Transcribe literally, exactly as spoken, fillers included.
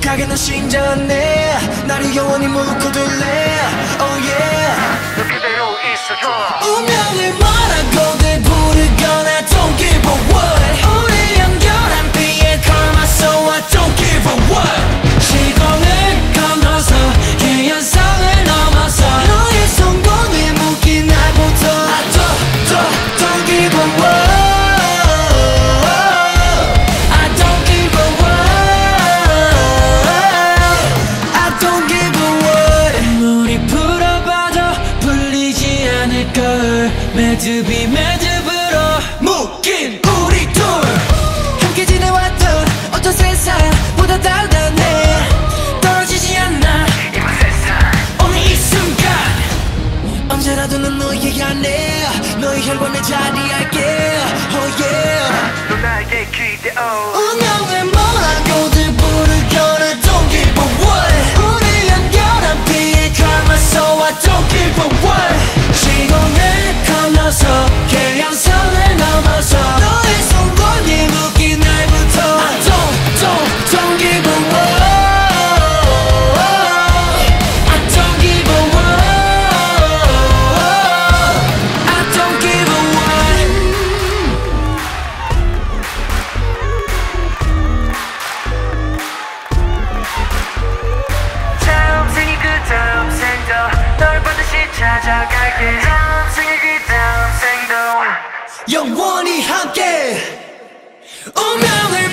가게는 심장내 나를 영원히 묶어둘래 Oh yeah 너 그대로 있어줘. 운명을 뭐라고들 부르거나 Don't give a what 우리 연결한 비의 karma So I don't give a what 시공을 건너서 계연성을 넘어서 너의 성공에 묶인 날부터 I don't, don't, don't give a what I don't give a what I don't give a what 물이 불어봐도 풀리지 않을 걸 매듭이 매듭으로 묶인 우리 둘 함께 지내왔던 어떤 세상보다 달달해 떨어지지 않아 이번 세상 오늘 이 순간 언제라도 난 너의 안에 너의 혈관에 자리할게 Oh yeah 너 나에게 기대어. 운명을 뭐라고들 부르거나 Don't give a what 우리 연결한 비의 karma So I don't give a what 시공을 건너서 계량선을 넘어서 너의 손권이 묶인 날부터 I don't, don't, don't give a what I don't give a what I don't give a what 다음 생이 그 다음 생도 널 반드시 찾아갈게. 다음 생이 그 다음 생도 영원히 함께 운명을